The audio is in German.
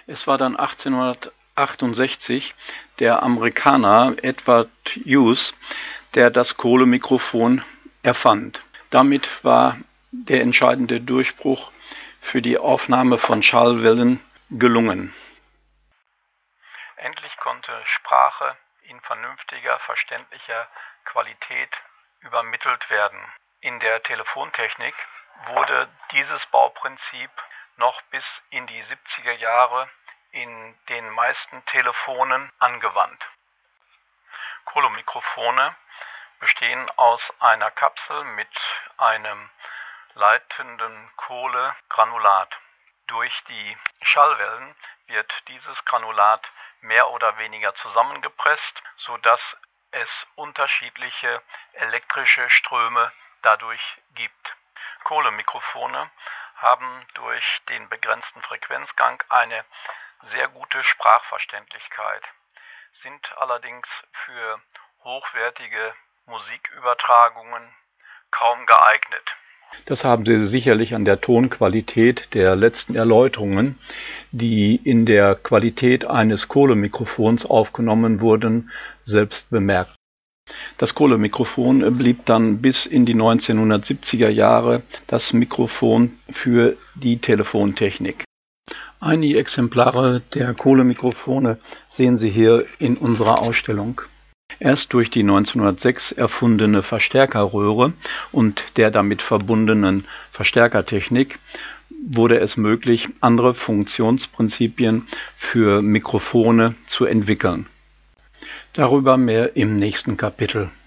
Es war dann 1868 der Amerikaner Edward Hughes, der das Kohlemikrofon erfand. Damit war der entscheidende Durchbruch für die Aufnahme von Schallwellen gelungen. Endlich konnte Sprache in vernünftiger, verständlicher Qualität übermittelt werden. In der Telefontechnik wurde dieses Bauprinzip noch bis in die 70er Jahre in den meisten Telefonen angewandt. Kohlemikrofone bestehen aus einer Kapsel mit einem leitenden Kohlegranulat. Durch die Schallwellen wird dieses Granulat mehr oder weniger zusammengepresst, sodass es unterschiedliche elektrische Ströme dadurch gibt. Kohlemikrofone haben durch den begrenzten Frequenzgang eine sehr gute Sprachverständlichkeit, sind allerdings für hochwertige Musikübertragungen kaum geeignet. Das haben Sie sicherlich an der Tonqualität der letzten Erläuterungen, die in der Qualität eines Kohlemikrofons aufgenommen wurden, selbst bemerkt. Das Kohlemikrofon blieb dann bis in die 1970er Jahre das Mikrofon für die Telefontechnik. Einige Exemplare der Kohlemikrofone sehen Sie hier in unserer Ausstellung. Erst durch die 1906 erfundene Verstärkerröhre und der damit verbundenen Verstärkertechnik wurde es möglich, andere Funktionsprinzipien für Mikrofone zu entwickeln. Darüber mehr im nächsten Kapitel.